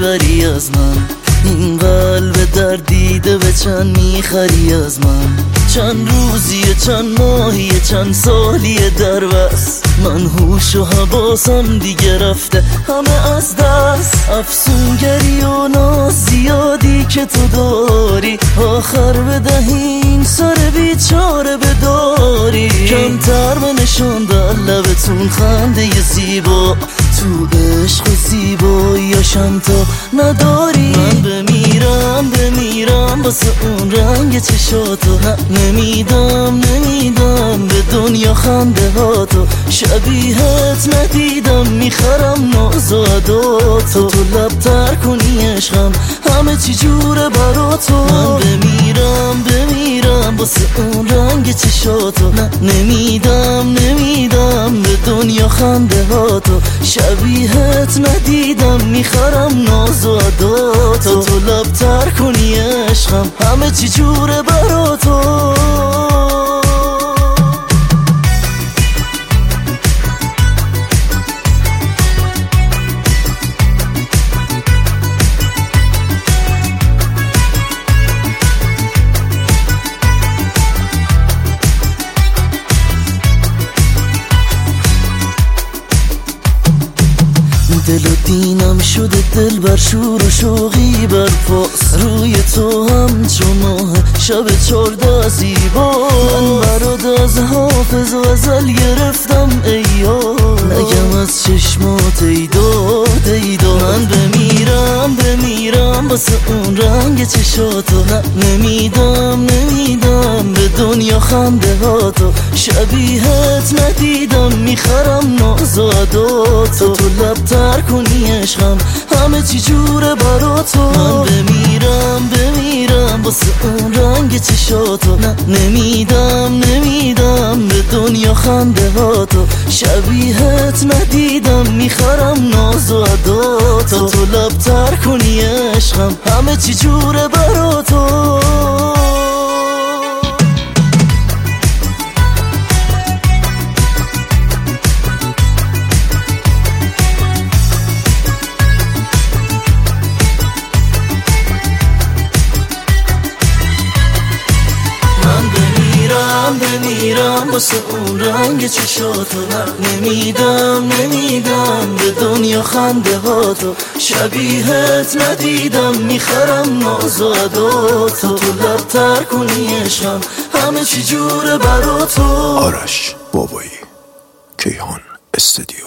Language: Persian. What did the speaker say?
میبری از من؟ این قلب دردیده به چند میخری از من؟ چند روزیه چند ماهیه چند سالیه در بس، من هوش و حواسم دیگه رفته همه از دست. افسونگری و ناز زیادی که تو داری، آخر بدهی این سر بیچاره بداری. کمتر به نشان در لبتون خنده ی زیبا، تو عشق و زیباییاشم تو نداری. من بمیرم واسه اون رنگ چشاتو، نمیدم به دنیا خنده هاتو. شبیهت ندیدم میخرم ناز و عداتو، تو لبتر کنی عشقم همه چی جوره براتو. من بمیرم واسه اون رنگ چشاتو، نمیدم به دنیا خنده هاتو. شبیهت ندیدم میخرم ناز و عداتو، تو لبتر کنی عشقم همه چی جوره براتو. دل و دینم شده دل بر شور و شوقی برپاس، روی تو همچون ماه شب 14 زیبا. من برات از حافظ و ازل گرفتم ایو، نگم از چشمات ایداد. من بمیرم واسه اون رنگ چشاتو، نمیدم به دنیا خنده هاتو. شبیهت ندیدم میخرم ناز و عداتو، تو لبتر کنی عشقم همه چی جوره براتو. من بمیرم واسه اون رنگ چشاتو، نمیدم به دنیا خنده هاتو. شبیهت ندیدم میخرم ناز و عداتو، تو لبتر کنی عشقم همه چی جوره براتو. بمیرم واسه اون رنگ چشاتو، نمیدم به دنیا خنده هاتو. شبیهت ندیدم میخرم ناز و عداتو، تو لبتر کنی عشقم همه چی جوره براتو. آرش بابایی، کیهان استودیو.